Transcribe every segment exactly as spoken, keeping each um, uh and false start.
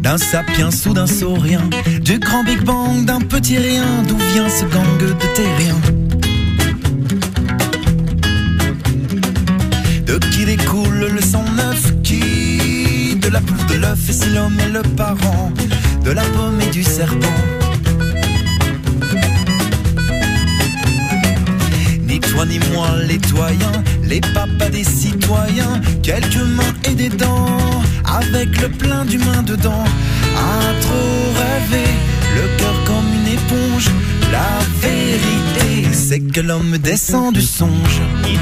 d'un sapiens ou d'un saurien, du grand Big Bang, d'un petit rien. D'où vient ce gang de terriens? De qui découle le sang neuf? Qui? De la poule, de l'œuf, et si l'homme est le parent de la pomme et du serpent? Ni toi ni moi les doyens, les papas des citoyens, quelques mains et des dents, avec le plein d'humains dedans. À trop rêver, le cœur comme une éponge. La vérité, c'est que l'homme descend du songe.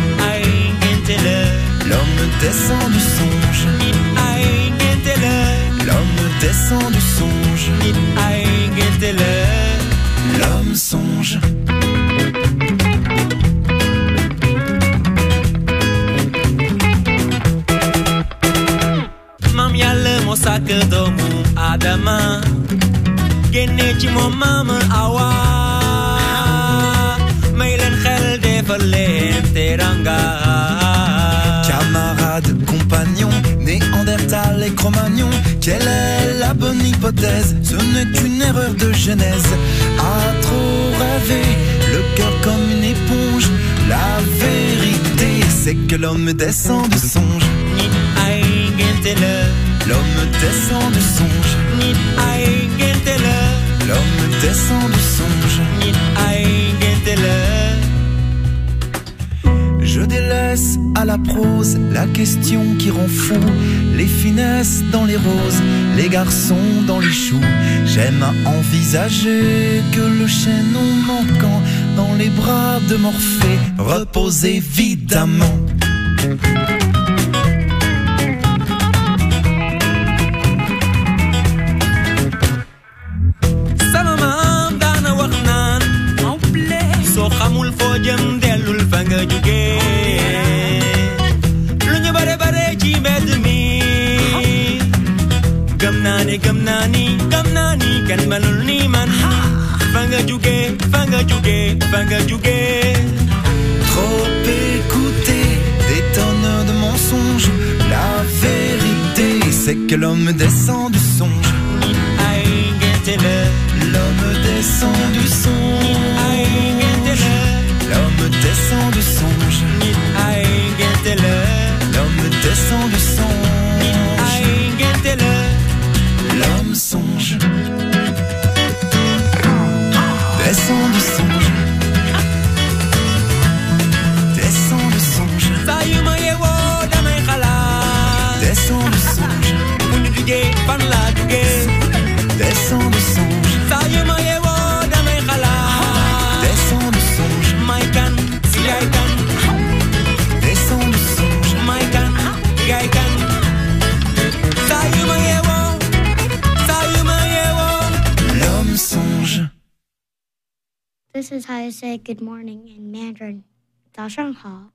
L'homme descend du songe. L'homme descend du songe. L'homme songe. Mam yalla mo sak doomu Adama génne ci moom Mama Awa may leen xel defal leen teranga. Camarades, compagnons, Néandertal et Cro-Magnon, quelle est la bonne hypothèse? Ce n'est qu'une erreur de genèse. À trop rêver, le cœur comme une éponge. La vérité, c'est que l'homme descend du songe. L'homme descend du songe. L'homme descend du songe. Je délaisse à la prose la question qui rend fou. Les finesses dans les roses, les garçons dans les choux. J'aime à envisager que le chaînon manquant dans les bras de Morphée repose évidemment. So xamul foo jëm dellul fa nga jóge lu ñu bare bare ci mbedd mi gëm naa ni gëm naa ni gëm naa ni kenn melul ni man fa nga jóge fa nga jóge fa nga jóge. Trop écouté des tonnes de mensonges. La vérité, c'est que l'homme descend du songe. L'homme descend du songe. L'homme descend du songe. L'homme descend du songe. L'homme songe. Descend du songe. Descend du songe. Descend du songe. Descend du songe. Descend du songe. Descend du songe. L'homme songe. This is how you say good morning in Mandarin. 早上好。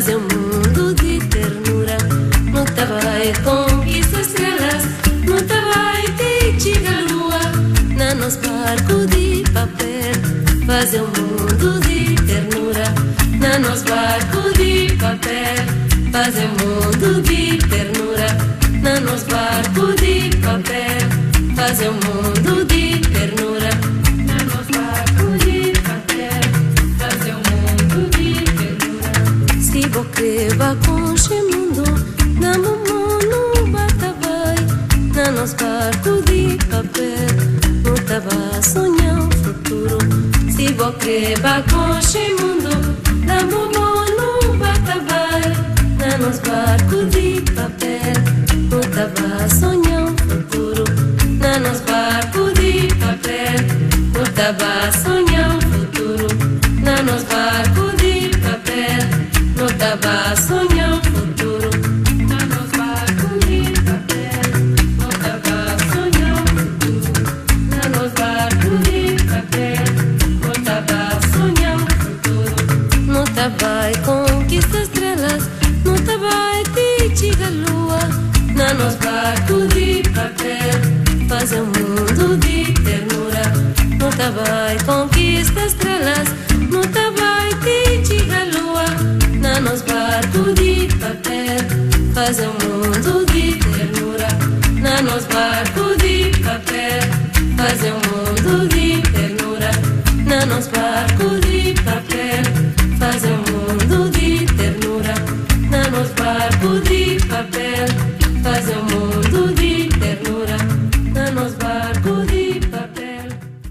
fazer um mundo de ternura. No Tabai conquista estrelas, no Tabai te chega a lua. Na nos barco de papel, fazer um mundo de ternura. Na nos barco de papel, fazer um mundo de ternura. Na nos barco de papel, fazer um mundo de ternura. Na nos barco de papel, fazer um mundo de ternura. Se vou creva com este mundo, na mamão no batabai. Na nos barco de papel, no tava sonhar o futuro. Se vou creva com este mundo, na mamão no batabai. Na nos barco de papel, no tava sonhar o futuro. Na nos barco de papel, no tava sonhar o futuro. Na nos barco de papel, no tava sonhar o futuro. Na nos barco de papel, no tava sonhar o futuro. Na nos barco de papel, no tava sonhar o futuro. No tava conquista estrelas, no tava te chega a lua. Na nos barco de papel, fazer um mundo de ternura. No Tabai conquista estrelas, no Tabai te chega a lua. Na nos barco de papel, fazer um mundo de ternura. Na nos barco de papel, fazer um mundo de ternura. Na nos barco de papel, fazer um mundo de ternura. Na nos barco de papel, fazer um mundo de ternura. Na nos barco de papel.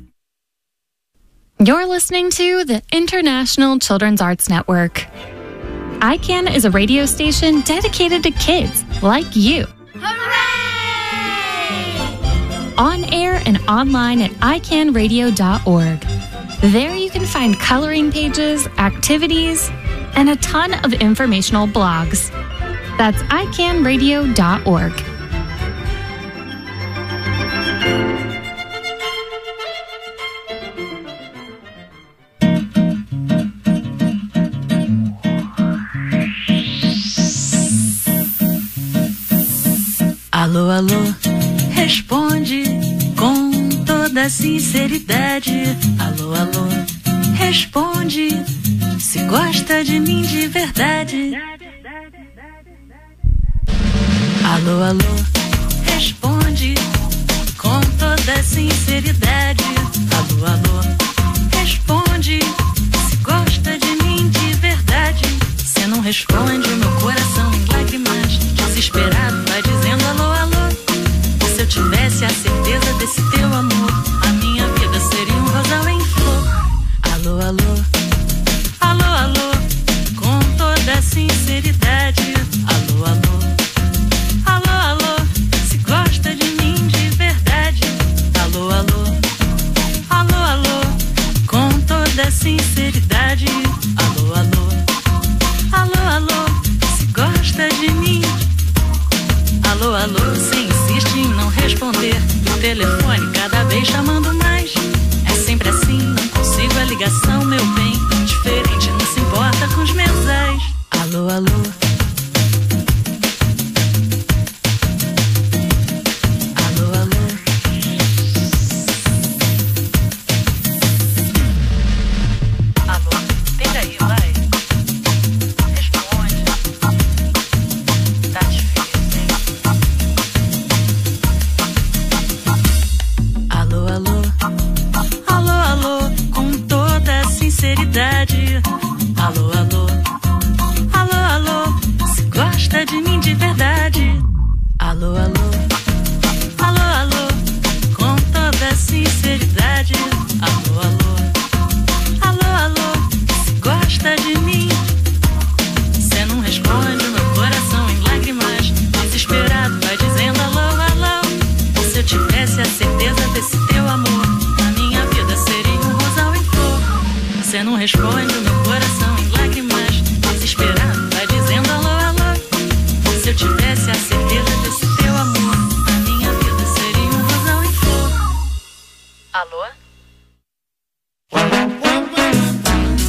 You're listening to the International Children's Arts Network. I CAN is a radio station dedicated to kids like you. Hooray! On air and online at i can radio dot org. There you can find coloring pages, activities, and a ton of informational blogs. That's i can radio dot org. Alô, alô, responde com toda sinceridade. Alô, alô, responde se gosta de mim de verdade. Alô, alô, responde com toda sinceridade. Alô, alô, responde se gosta de mim de verdade. Cê não responde, meu coração em lágrimas, desesperado vai dizendo alô, alô. Se eu tivesse a certeza desse teu amor, a minha vida seria um rosal em flor. Alô, alô, alô, alô, com toda sinceridade. Alô, alô, alô, alô, se gosta de mim de verdade. Alô, alô, alô, alô, com toda sinceridade. Alô, alô, alô, alô, se gosta de mim. Alô, alô, você insiste em não responder do telefone, cada vez chamando mais. É sempre assim, não consigo a ligação, meu bem. Diferente, não se importa com os mensais. Alô, alô, alô, alô, alô, pega aí, vai. Responde. Tá difícil, hein? Alô, alô, alô, alô, com toda sinceridade. Alô, alô, alô, alô, se gosta de mim de verdade. Alô, alô, alô, alô, com toda sinceridade. Alô, alô, alô, alô, se gosta de mim. Cê não responde, meu coração em lágrimas, desesperado vai dizendo alô, alô. Se eu tivesse a certeza desse teu amor, a minha vida seria um rosal em flor. Cê não responde, meu coração em lágrimas, desesperado vai dizendo alô, alô. Se eu tivesse a certeza desse teu amor, a minha vida seria um rosal em flor. Alô?